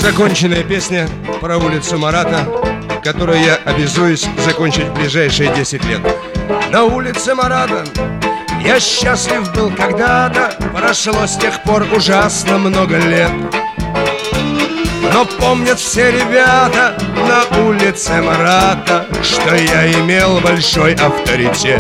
Законченная песня про улицу Марата, которую я обязуюсь закончить в ближайшие 10 лет. На улице Марата я счастлив был когда-то, прошло с тех пор ужасно много лет. Но помнят все ребята на улице Марата, что я имел большой авторитет.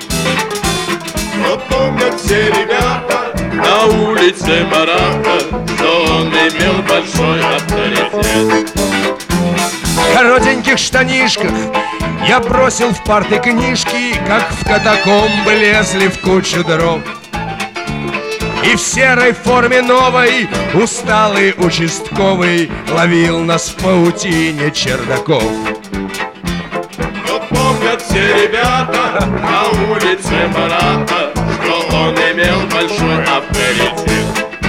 Но помнят все ребята на улице Марата, что он имел большой авторитет. В коротеньких штанишках я бросил в парты книжки, как в катакомбы лезли в кучу дров. И в серой форме новой усталый участковый ловил нас в паутине чердаков. Но помнят все ребята на улице Марата, что он имел большой авторитет.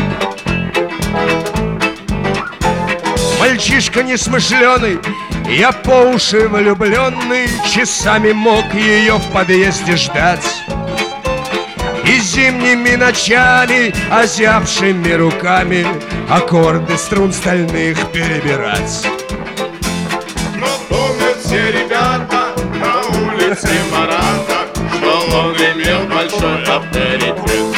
Мальчишка несмышленый, я по уши влюбленный, часами мог ее в подъезде ждать. И зимними ночами, озябшими руками, аккорды струн стальных перебирать. Но помнят все ребята на улице Марата, что он имел большой авторитет.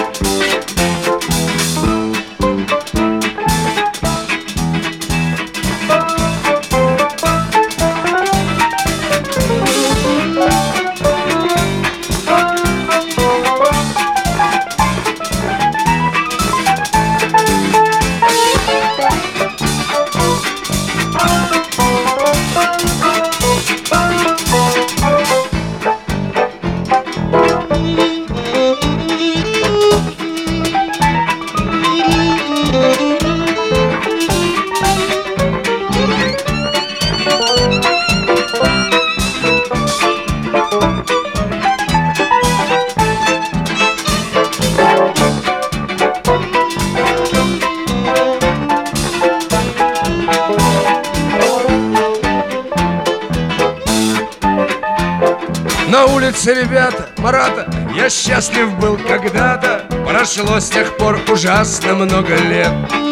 На улице, ребята, Марата, я счастлив был когда-то, прошло с тех пор ужасно много лет.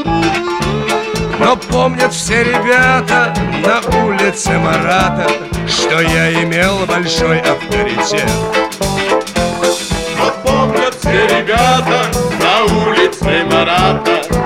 Но помнят все ребята на улице Марата, что я имел большой авторитет. Но помнят все ребята на улице Марата,